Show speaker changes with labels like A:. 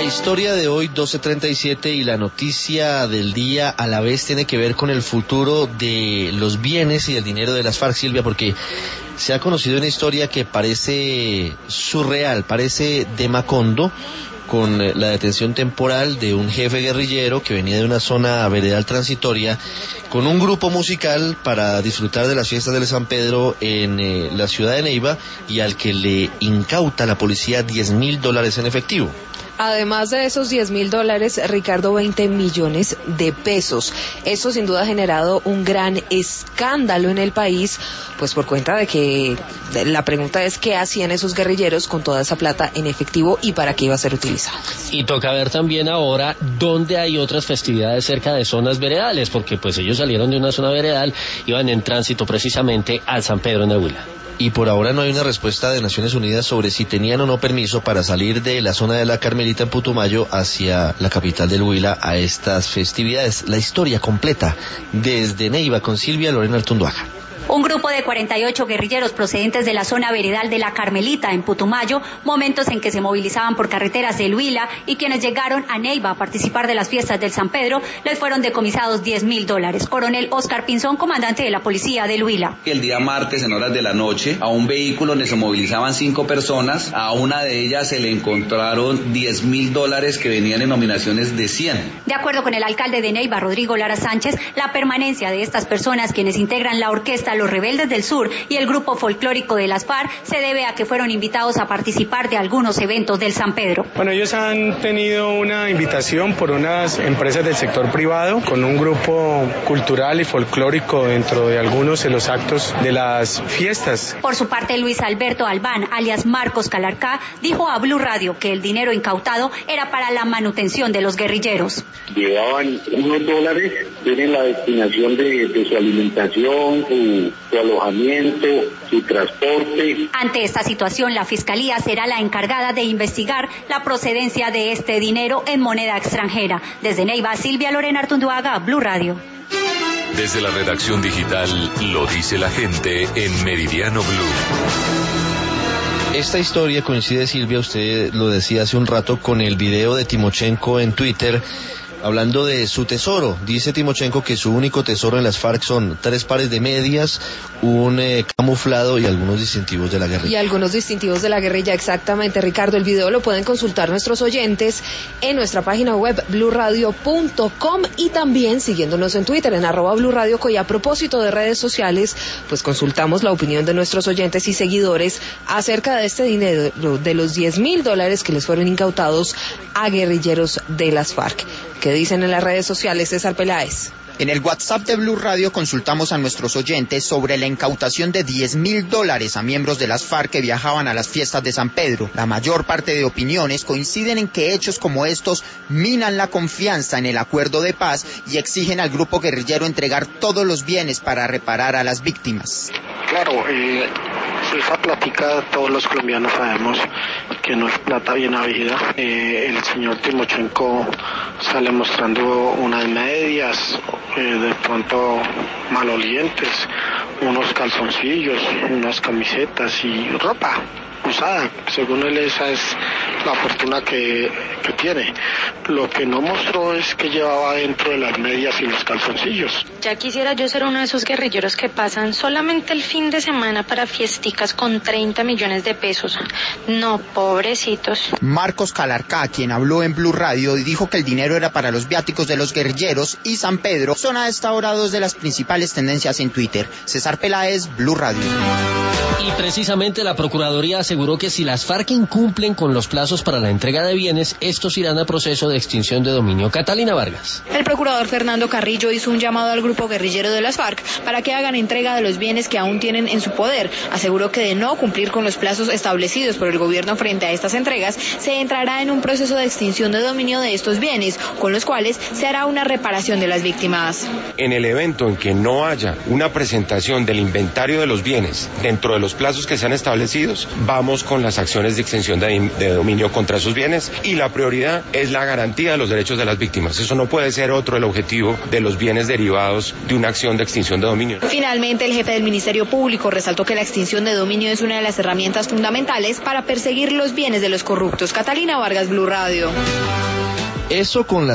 A: historia de hoy, 12:37, y la noticia del día a la vez tiene que ver con el futuro de los bienes y el dinero de las FARC, Silvia, porque se ha conocido una historia que parece surreal, parece de Macondo, con la detención temporal de un jefe guerrillero que venía de una zona veredal transitoria con un grupo musical para disfrutar de las fiestas del San Pedro en la ciudad de Neiva, y al que le incauta la policía $10.000 en efectivo.
B: Además de esos $10.000, Ricardo, 20 millones de pesos. Esto sin duda ha generado un gran escándalo en el país, pues por cuenta de que la pregunta es qué hacían esos guerrilleros con toda esa plata en efectivo y para qué iba a ser utilizada.
C: Y toca ver también ahora dónde hay otras festividades cerca de zonas veredales, porque pues ellos salieron de una zona veredal, iban en tránsito precisamente al San Pedro en el Huila.
A: Y por ahora no hay una respuesta de Naciones Unidas sobre si tenían o no permiso para salir de la zona de la Carmelita en Putumayo hacia la capital del Huila a estas festividades. La historia completa desde Neiva con Silvia Lorena Artunduaga.
D: Un grupo de 48 guerrilleros procedentes de la zona veredal de la Carmelita en Putumayo, momentos en que se movilizaban por carreteras del Huila, y quienes llegaron a Neiva a participar de las fiestas del San Pedro, les fueron decomisados $10.000. Coronel Oscar Pinzón, comandante de la policía del Huila.
E: El día martes, en horas de la noche, a un vehículo donde se movilizaban 5 personas, a una de ellas se le encontraron $10.000 que venían en nominaciones de 100.
D: De acuerdo con el alcalde de Neiva, Rodrigo Lara Sánchez, la permanencia de estas personas, quienes integran la orquesta Los Rebeldes del Sur y el grupo folclórico de las FARC, se debe a que fueron invitados a participar de algunos eventos del San Pedro.
F: Bueno, ellos han tenido una invitación por unas empresas del sector privado con un grupo cultural y folclórico dentro de algunos de los actos de las fiestas.
D: Por su parte, Luis Alberto Albán, alias Marcos Calarcá, dijo a Blue Radio que el dinero incautado era para la manutención de los guerrilleros.
G: Llevaban unos dólares, tienen la destinación de su alimentación, su alojamiento, su transporte.
D: Ante esta situación, la Fiscalía será la encargada de investigar la procedencia de este dinero en moneda extranjera. Desde Neiva, Silvia Lorena Artunduaga, Blue Radio.
H: Desde la redacción digital, lo dice la gente en Meridiano Blue.
A: Esta historia coincide, Silvia, usted lo decía hace un rato, con el video de Timochenko en Twitter, hablando de su tesoro. Dice Timochenko que su único tesoro en las FARC son 3 pares de medias, un camuflado y algunos distintivos de la guerrilla.
B: Y algunos distintivos de la guerrilla, exactamente, Ricardo. El video lo pueden consultar nuestros oyentes en nuestra página web bluradio.com y también siguiéndonos en Twitter en @BluRadioCo. Y a propósito de redes sociales, pues consultamos la opinión de nuestros oyentes y seguidores acerca de este dinero, de los $10.000 que les fueron incautados a guerrilleros de las FARC. ¿Qué dicen en las redes sociales, César Peláez?
I: En el WhatsApp de Blue Radio consultamos a nuestros oyentes sobre la incautación de $10.000 a miembros de las FARC que viajaban a las fiestas de San Pedro. La mayor parte de opiniones coinciden en que hechos como estos minan la confianza en el acuerdo de paz y exigen al grupo guerrillero entregar todos los bienes para reparar a las víctimas.
J: Claro, esa plática todos los colombianos sabemos que no es plata bien habida. El señor Timochenko sale mostrando unas medias, de pronto malolientes, unos calzoncillos, unas camisetas y ropa usada. Según él, esa es la fortuna que tiene. Lo que no mostró es que llevaba dentro de las medias y los calzoncillos.
K: Ya quisiera yo ser uno de esos guerrilleros que pasan solamente el fin de semana para fiesticas con 30 millones de pesos. No, pobrecitos.
I: Marcos Calarcá, quien habló en Blue Radio, dijo que el dinero era para los viáticos de los guerrilleros y San Pedro. Son a esta hora 2 de las principales tendencias en Twitter. César Peláez, Blue Radio.
C: Y precisamente la Procuraduría aseguró que si las FARC incumplen con los plazos para la entrega de bienes, estos irán a proceso de extinción de dominio. Catalina Vargas.
L: El procurador Fernando Carrillo hizo un llamado al grupo guerrillero de las FARC para que hagan entrega de los bienes que aún tienen en su poder. Aseguró que de no cumplir con los plazos establecidos por el gobierno frente a estas entregas, se entrará en un proceso de extinción de dominio de estos bienes, con los cuales se hará una reparación de las víctimas.
M: En el evento en que no haya una presentación del inventario de los bienes dentro de los plazos que sean establecidos, vamos vamos con las acciones de extinción de dominio contra esos bienes y la prioridad es la garantía de los derechos de las víctimas. Eso no puede ser otro el objetivo de los bienes derivados de una acción de extinción de dominio.
L: Finalmente, el jefe del Ministerio Público resaltó que la extinción de dominio es una de las herramientas fundamentales para perseguir los bienes de los corruptos. Catalina Vargas, Blue Radio.
A: Eso con la